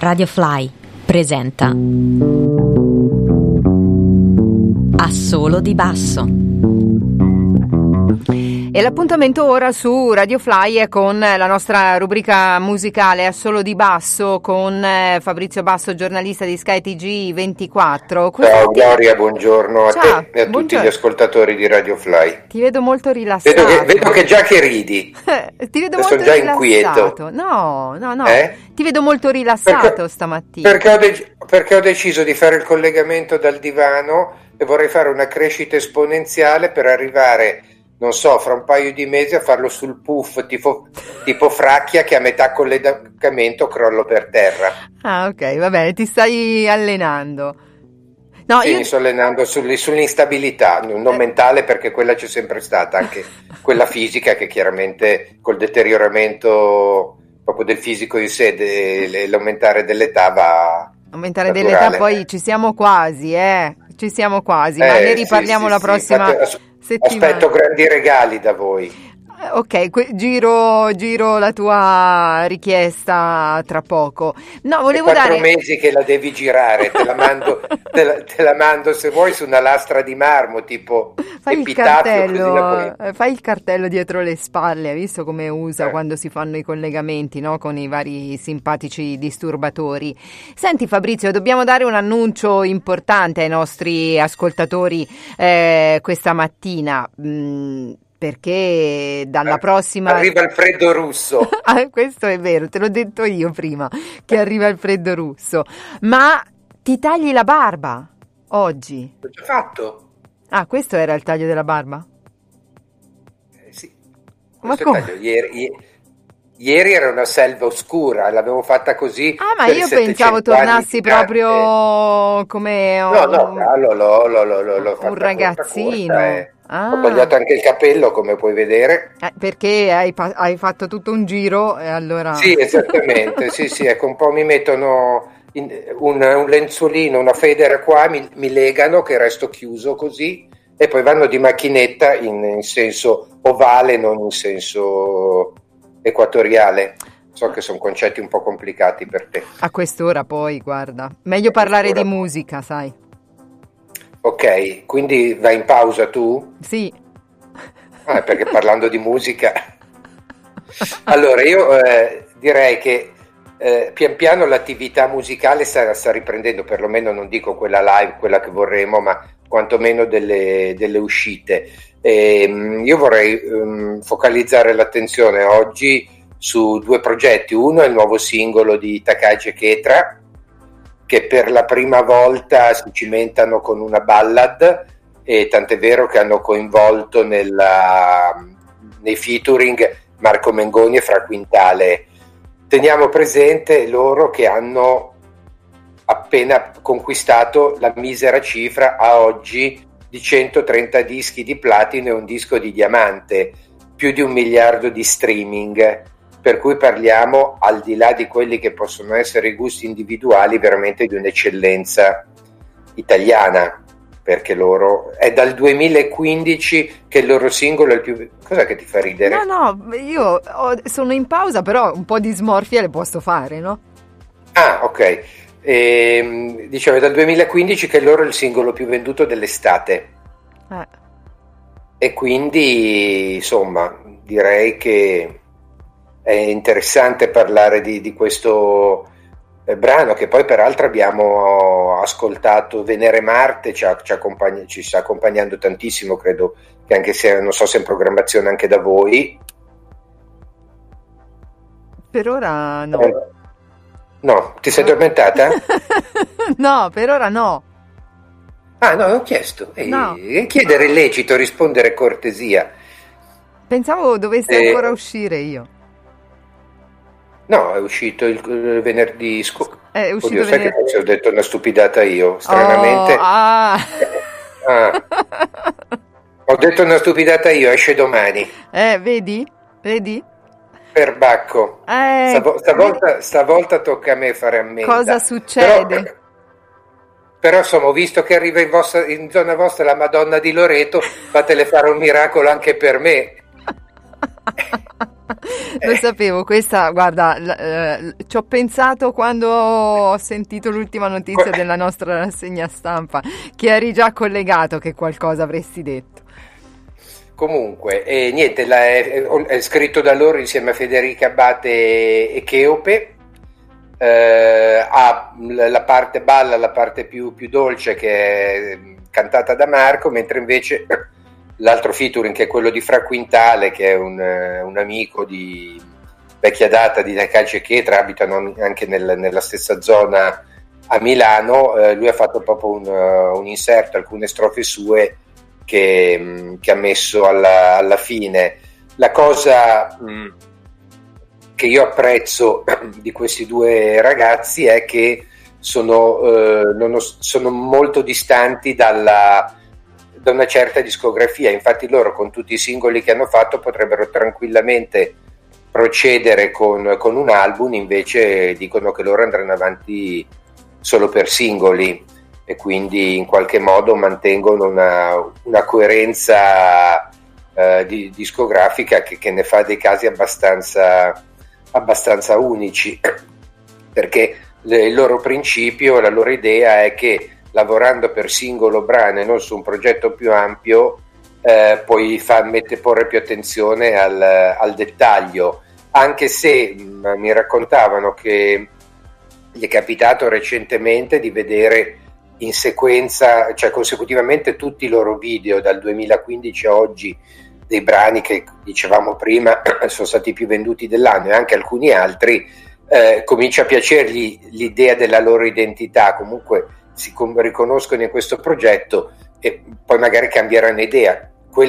Radio Fly presenta Assolo di Basso. E l'appuntamento ora su Radio Fly è con la nostra rubrica musicale Assolo di Basso con Fabrizio Basso, giornalista di Sky TG24. Ciao Gloria, buongiorno a Ciao, te e a tutti gli ascoltatori di Radio Fly. Ti vedo molto rilassato. Vedo che già che ridi. Ti vedo molto molto già rilassato. inquieto. No. Ti vedo molto rilassato stamattina. Perché ho deciso di fare il collegamento dal divano e vorrei fare una crescita esponenziale per arrivare, non so, fra un paio di mesi a farlo sul puff tipo Fracchia, che a metà collegamento crollo per terra. Ah, ok, va bene, ti stai allenando. No, sì, mi sto allenando sull'instabilità, non mentale, perché quella c'è sempre stata, anche quella fisica, che chiaramente col deterioramento proprio del fisico in sé, l'aumentare dell'età va aumentare naturale. dell'età, poi ci siamo quasi, ma ne riparliamo la prossima settimana. Aspetto grandi regali da voi. Ok, giro la tua richiesta tra poco. No, volevo 4 mesi che la devi girare, te la mando se vuoi su una lastra di marmo, tipo fai epitafio, fai il cartello dietro le spalle, hai visto come usa quando si fanno i collegamenti, no? Con i vari simpatici disturbatori. Senti Fabrizio, dobbiamo dare un annuncio importante ai nostri ascoltatori questa mattina. Perché dalla prossima arriva il freddo russo. Questo è vero, te l'ho detto io prima che arriva il freddo russo. Ma ti tagli la barba oggi? L'ho già fatto. Ah, questo era il taglio della barba? Sì. Ma come? Ieri era una selva oscura, l'avevo fatta così. Ah, ma io pensavo tornassi proprio come un ragazzino. Ho tagliato anche il capello, come puoi vedere. Perché hai fatto tutto un giro e allora... Sì, esattamente, sì, ecco, un po' mi mettono un lenzuolino, una federa qua, mi legano che resto chiuso così, e poi vanno di macchinetta in senso ovale, non in senso equatoriale. So che sono concetti un po' complicati per te. A quest'ora poi, guarda, meglio parlare di musica, sai. Ok, quindi vai in pausa tu? Sì. Perché parlando di musica... Allora, io direi che pian piano l'attività musicale sta riprendendo, perlomeno non dico quella live, quella che vorremmo, ma quantomeno delle uscite. Io vorrei focalizzare l'attenzione oggi su 2 progetti. Uno è il nuovo singolo di Takagi e Ketra, che per la prima volta si cimentano con una ballad, e tant'è vero che hanno coinvolto nei featuring Marco Mengoni e Fra Quintale. Teniamo presente loro che hanno appena conquistato la misera cifra a oggi di 130 dischi di platino e un disco di diamante, più di 1 miliardo di streaming. Per cui parliamo, al di là di quelli che possono essere i gusti individuali, veramente di un'eccellenza italiana, perché loro è dal 2015 che il loro singolo è il più... Cos'è che ti fa ridere? No, io sono in pausa, però un po' di smorfia le posso fare, no? Ah, ok. Dicevo, è dal 2015 che il loro è il singolo più venduto dell'estate. E quindi, insomma, direi che è interessante parlare di questo brano, che poi peraltro abbiamo ascoltato. Venere Marte ci sta accompagnando tantissimo, credo che, anche se non so se è in programmazione anche da voi. Per ora no. No, ti sei addormentata? No, per ora no. Ah, no, ho chiesto. No. Chiedere è lecito, rispondere cortesia. Pensavo dovesse ancora uscire io. No, è uscito il venerdì scorso. È uscito Oddio, sai che forse ho detto una stupidata io, stranamente. Ho detto una stupidata io, esce domani. Vedi? Perbacco. Stavolta tocca a me fare ammenda. Cosa succede? Però insomma, ho visto che arriva in zona vostra la Madonna di Loreto, fatele fare un miracolo anche per me. Lo sapevo, questa, guarda, ci ho pensato quando ho sentito l'ultima notizia della nostra rassegna stampa, che eri già collegato, che qualcosa avresti detto. Comunque, niente, è scritto da loro insieme a Federica Abate e Cheope. Ha la parte balla, la parte più dolce, che è cantata da Marco, mentre invece l'altro featuring, che è quello di Fra Quintale, che è un amico di vecchia data di Calce e Pietra, abitano anche nella stessa zona a Milano. Lui ha fatto proprio un inserto, alcune strofe sue che ha messo alla fine. La cosa che io apprezzo di questi due ragazzi è che sono molto distanti da una certa discografia. Infatti loro, con tutti i singoli che hanno fatto, potrebbero tranquillamente procedere con un album, invece dicono che loro andranno avanti solo per singoli, e quindi in qualche modo mantengono una coerenza discografica che ne fa dei casi abbastanza unici, perché il loro principio, la loro idea è che lavorando per singolo brano e non su un progetto più ampio, poi porre più attenzione al dettaglio, anche se mi raccontavano che gli è capitato recentemente di vedere in sequenza, cioè consecutivamente, tutti i loro video dal 2015 a oggi, dei brani che dicevamo prima sono stati più venduti dell'anno, e anche alcuni altri. Comincia a piacergli l'idea della loro identità, comunque si riconoscono in questo progetto, e poi magari cambieranno idea.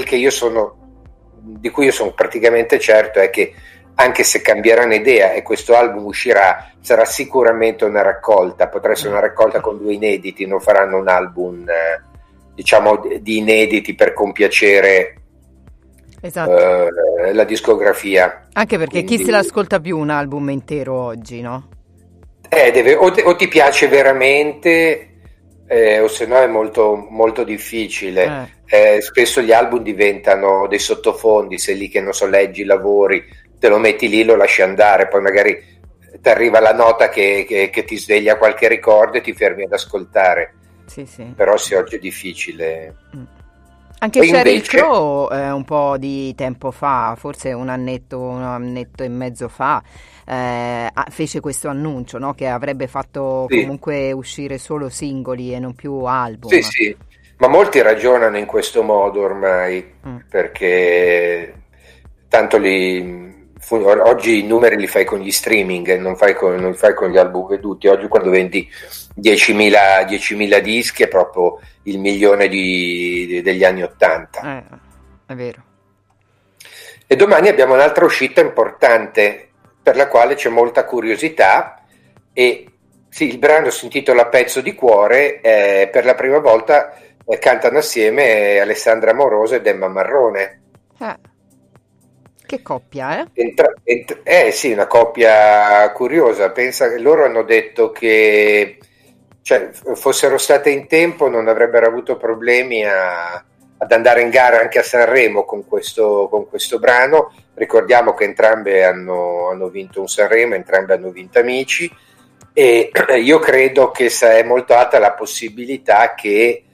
Di cui io sono praticamente certo è che, anche se cambieranno idea e questo album uscirà, sarà sicuramente una raccolta, potrà essere una raccolta con 2 inediti, non faranno un album diciamo di inediti per compiacere, esatto, la discografia. Anche perché quindi, chi se l'ascolta più un album intero oggi, no? O ti piace veramente, o se no è molto, molto difficile. Spesso gli album diventano dei sottofondi, sei lì che non so, leggi, lavori, te lo metti lì, lo lasci andare, poi magari ti arriva la nota che ti sveglia qualche ricordo e ti fermi ad ascoltare. Sì. Però sì, oggi è difficile. Anche Sheryl Crow un po' di tempo fa, forse un annetto e mezzo fa, fece questo annuncio, no? Che avrebbe fatto comunque uscire solo singoli e non più album. Sì, ma molti ragionano in questo modo ormai, perché tanto oggi i numeri li fai con gli streaming, non fai con gli album veduti. Oggi, quando vendi 10.000 dischi, è proprio il milione degli anni '80. È vero. E domani abbiamo un'altra uscita importante, per la quale c'è molta curiosità, e sì, il brano si intitola Pezzo di cuore. Per la prima volta cantano assieme Alessandra Amoroso ed Emma Marrone. Che coppia, Sì, una coppia curiosa. Pensa che loro hanno detto che, cioè, fossero state in tempo, non avrebbero avuto problemi ad andare in gara anche a Sanremo con questo brano. Ricordiamo che entrambe hanno vinto un Sanremo, entrambe hanno vinto Amici, e io credo che è molto alta la possibilità che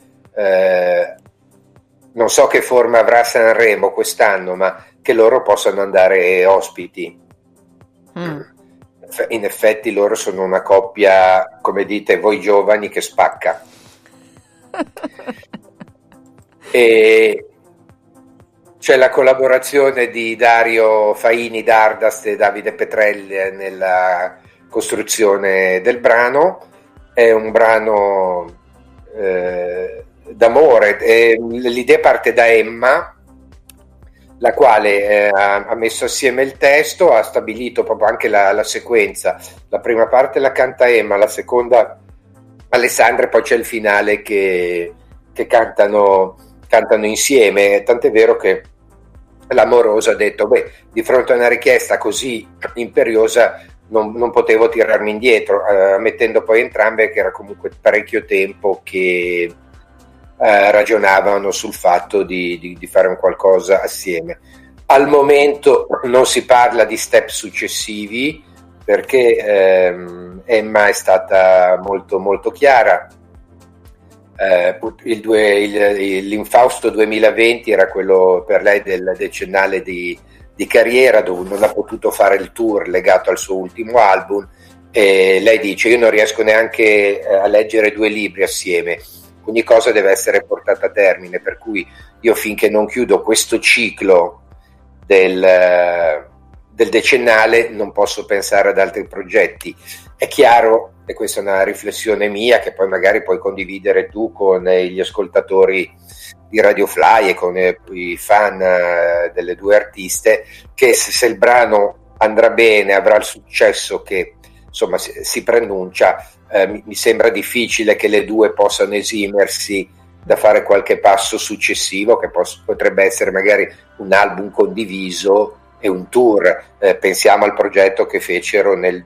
non so che forma avrà Sanremo quest'anno, ma che loro possano andare ospiti. In effetti loro sono una coppia, come dite voi giovani, che spacca. E c'è la collaborazione di Dario Faini Dardast e Davide Petrelli nella costruzione del brano. È un brano d'amore, l'idea parte da Emma, la quale ha messo assieme il testo, ha stabilito proprio anche la sequenza. La prima parte la canta Emma, la seconda Alessandra, e poi c'è il finale che cantano insieme. Tant'è vero che l'Amoroso ha detto: di fronte a una richiesta così imperiosa non potevo tirarmi indietro, mettendo poi entrambe, che era comunque parecchio tempo che ragionavano sul fatto di fare un qualcosa assieme. Al momento non si parla di step successivi perché Emma è stata molto molto chiara. L'Infausto 2020 era quello per lei del decennale di carriera, dove non ha potuto fare il tour legato al suo ultimo album, e lei dice: io non riesco neanche a leggere 2 libri assieme, ogni cosa deve essere portata a termine, per cui io finché non chiudo questo ciclo del decennale non posso pensare ad altri progetti. È chiaro, e questa è una riflessione mia che poi magari puoi condividere tu con gli ascoltatori di Radio Fly e con i fan delle 2 artiste, che se il brano andrà bene, avrà il successo che insomma si preannuncia, mi sembra difficile che le 2 possano esimersi da fare qualche passo successivo, che potrebbe essere magari un album condiviso e un tour. Pensiamo al progetto che fecero nel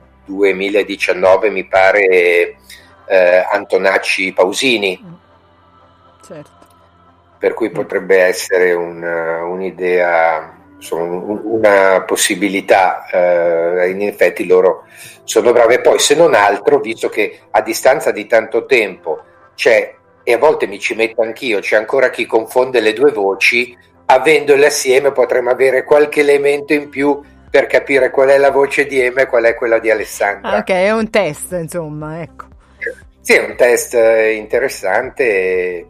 2019, mi pare, Antonacci Pausini, certo. Per cui potrebbe essere un'idea, insomma, una possibilità. In effetti loro sono bravi. E poi, se non altro, visto che a distanza di tanto tempo c'è, e a volte mi ci metto anch'io, c'è ancora chi confonde le 2 voci, avendole assieme potremmo avere qualche elemento in più per capire qual è la voce di Emma e qual è quella di Alessandra. Ok, è un test, insomma, ecco. Sì, è un test interessante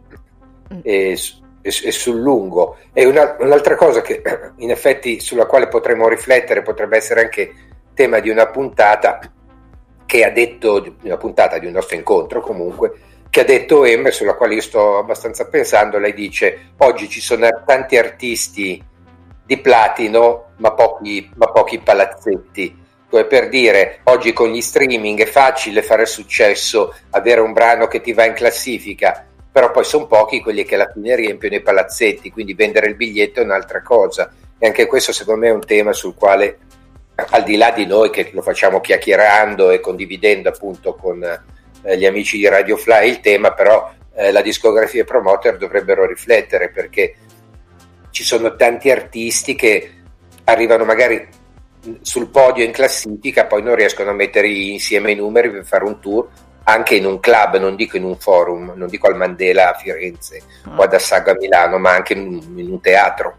e sul lungo. E un'altra cosa che in effetti sulla quale potremmo riflettere, potrebbe essere anche tema di una puntata, che ha detto, di una puntata di un nostro incontro comunque, che ha detto Emma, sulla quale io sto abbastanza pensando. Lei dice: oggi ci sono tanti artisti di platino ma pochi palazzetti, come per dire, oggi con gli streaming è facile fare successo, avere un brano che ti va in classifica, però poi sono pochi quelli che alla fine riempiono i palazzetti, quindi vendere il biglietto è un'altra cosa. E anche questo secondo me è un tema sul quale, al di là di noi che lo facciamo chiacchierando e condividendo appunto con gli amici di Radio Fly il tema, però la discografia e i promoter dovrebbero riflettere, perché ci sono tanti artisti che arrivano magari sul podio in classifica, poi non riescono a mettere insieme i numeri per fare un tour anche in un club, non dico in un forum, non dico al Mandela a Firenze o ad Assago a Milano, ma anche in un teatro.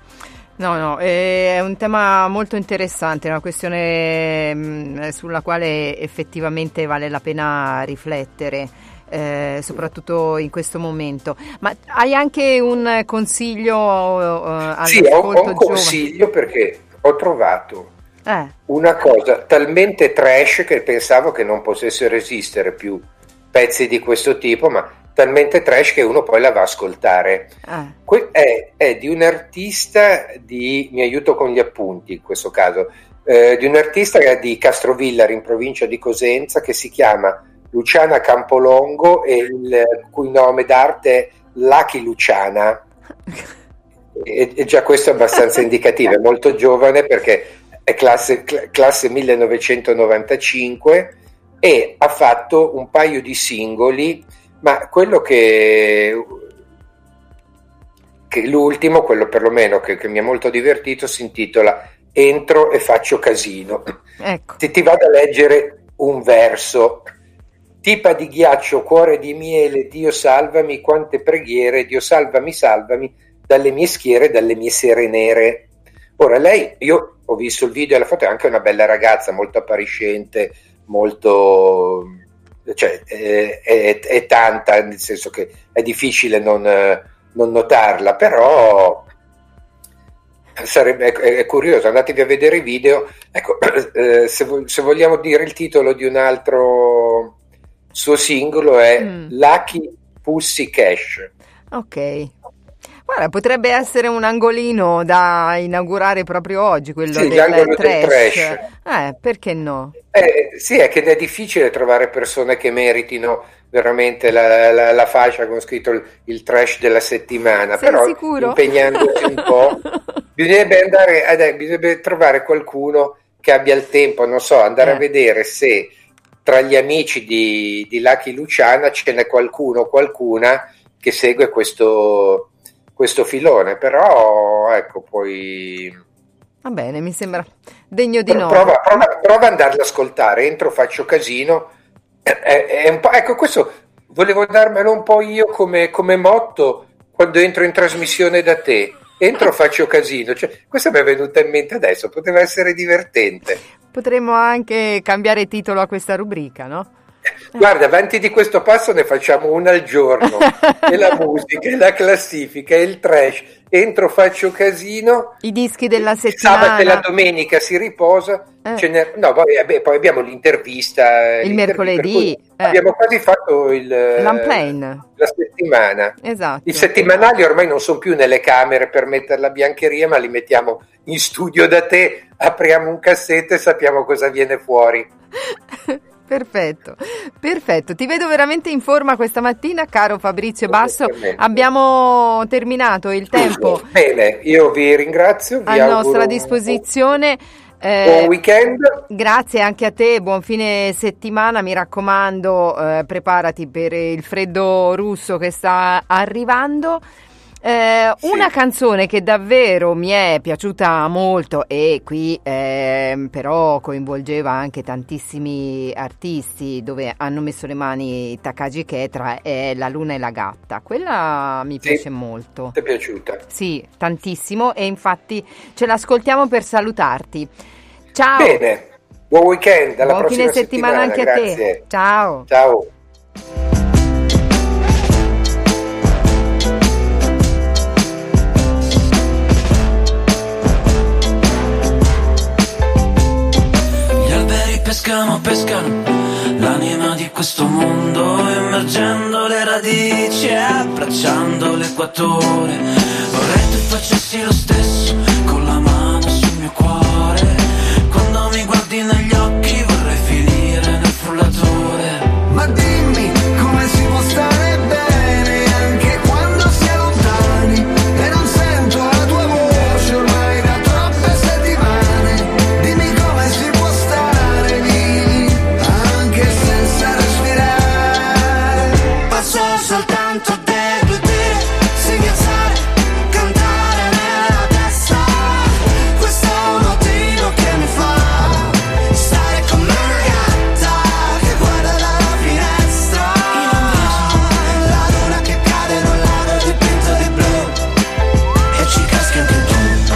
No, è un tema molto interessante, una questione sulla quale effettivamente vale la pena riflettere, soprattutto in questo momento. Ma hai anche un consiglio? Sì, ho un consiglio, perché ho trovato una cosa talmente trash che pensavo che non potessero esistere più pezzi di questo tipo, ma talmente trash che uno poi la va a ascoltare. È di un artista mi aiuto con gli appunti in questo caso, di un artista di Castrovillari in provincia di Cosenza, che si chiama Luciana Campolongo e il cui nome d'arte è Lucky Luciana. E già questo è abbastanza indicativo, è molto giovane perché è classe 1995 e ha fatto un paio di singoli, ma quello che l'ultimo, quello perlomeno che mi ha molto divertito, si intitola Entro e faccio casino. Ecco. Se ti vado a leggere un verso: tipa di ghiaccio, cuore di miele, Dio salvami, quante preghiere, Dio salvami, salvami dalle mie schiere, dalle mie sere nere. Ora lei, io ho visto il video e la foto, è anche una bella ragazza, molto appariscente, molto, cioè è tanta, nel senso che è difficile non notarla, però è curioso, andatevi a vedere i video. Ecco, se vogliamo dire il titolo di un altro suo singolo è Lucky Pussy Cash. Ok. Guarda, potrebbe essere un angolino da inaugurare proprio oggi, quello del trash. Perché no? Sì, è che è difficile trovare persone che meritino veramente la fascia con scritto il trash della settimana. Sei però sicuro? Impegnandosi un po' bisognerebbe trovare qualcuno che abbia il tempo, non so, andare a vedere se tra gli amici di Lucky Luciana ce n'è qualcuno o qualcuna che segue questo filone. Però ecco, poi... Va bene, mi sembra degno di nota. Prova ad andarlo ad ascoltare, entro, faccio casino, è un po', ecco, questo volevo darmelo un po' io come motto quando entro in trasmissione da te. Entro, faccio casino, cioè, questa mi è venuta in mente adesso, poteva essere divertente. Potremmo anche cambiare titolo a questa rubrica, no? Guarda, avanti di questo passo ne facciamo una al giorno, e la musica, e la classifica, e il trash, entro, faccio casino, i dischi della settimana, il sabato e la domenica si riposa, poi abbiamo l'intervista, il mercoledì, abbiamo quasi fatto l'unplane, la settimana. Esatto. I settimanali ormai non sono più nelle camere per mettere la biancheria, ma li mettiamo in studio da te, apriamo un cassetto e sappiamo cosa viene fuori. Perfetto, ti vedo veramente in forma questa mattina, caro Fabrizio Basso. Abbiamo terminato il tempo. Bene, io vi ringrazio. A nostra disposizione. Buon weekend. Grazie anche a te, buon fine settimana, mi raccomando, preparati per il freddo russo che sta arrivando. Una canzone che davvero mi è piaciuta molto e qui però coinvolgeva anche tantissimi artisti, dove hanno messo le mani Takagi Ketra, è La Luna e la Gatta. Quella mi piace molto. Ti è piaciuta? Sì, tantissimo, e infatti ce l'ascoltiamo per salutarti. Ciao. Bene, buon weekend, alla buon prossima fine settimana anche grazie. A te. Ciao. Ciao. Pescano l'anima di questo mondo, immergendo le radici e abbracciando l'equatore. Vorrei tu facessi lo stesso con la mano sul mio cuore. Quando mi guardi negli occhi vorrei finire nel frullatore. Ma dimmi come si può stare bene anche quando si è lontani e non sento la tua voce ormai da troppe settimane. Dimmi come si può stare vivi anche senza respirare. Passo soltanto dentro te, singhiazzare, cantare nella testa. Questo è un motivo che mi fa stare come una gatta che guarda dalla finestra. La luna che cade in un lago dipinto di blu e ci caschi anche tu.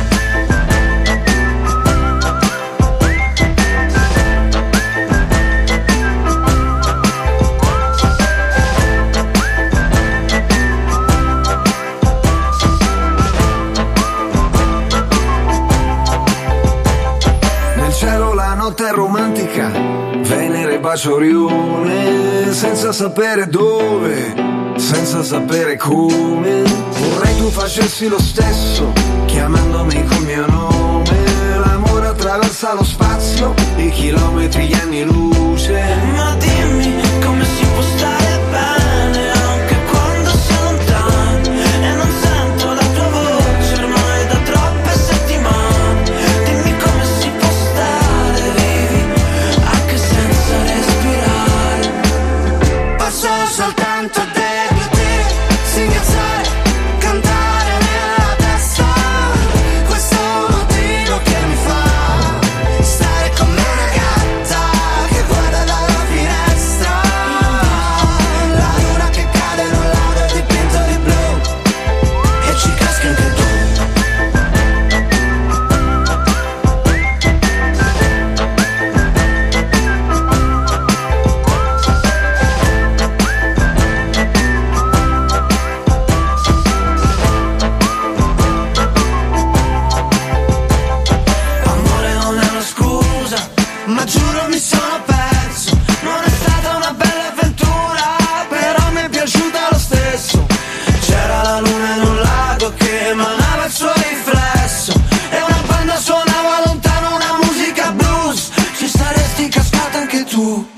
Nel cielo la notte è romantica, Venere bacia Orione, senza sapere dove, senza sapere come. Vorrei tu facessi lo stesso, chiamandomi col mio nome. L'amore attraversa lo spazio, i chilometri, gli anni luce. Ma dimmi